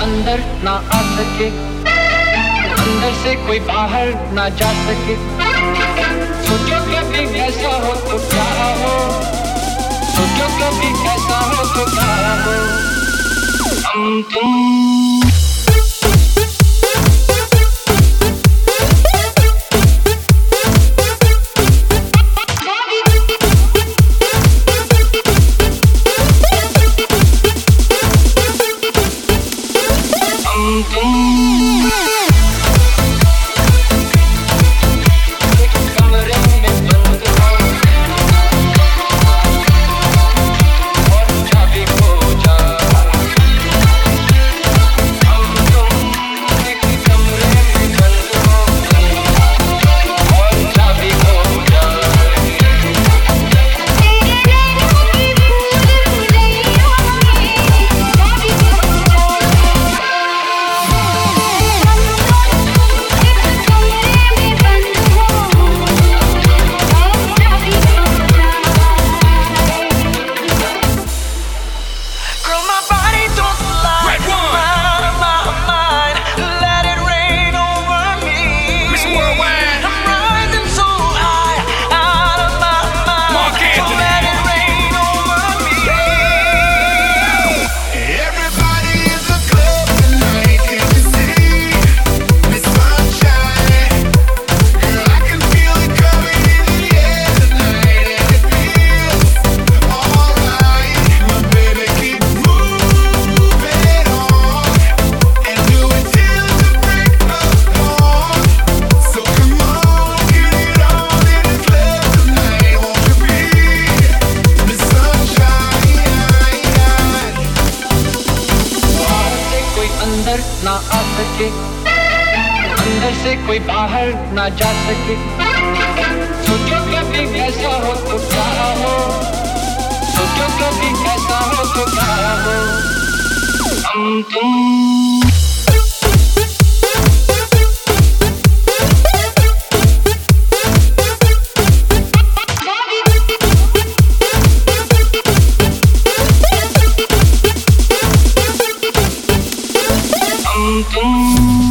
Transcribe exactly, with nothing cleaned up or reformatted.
अंदर ना आ सके, अंदर से कोई बाहर ना जा सके। सोचो कभी ऐसा हो तो क्या हो, सोचो कभी ऐसा हो तो क्या हो। हम तुम ना आ सके, अंदर से कोई बाहर ना जा सके। सोचो कभी ऐसा हो तो क्या हो, सोचो कभी ऐसा हो तो क्या हो। हम तुम Dum dum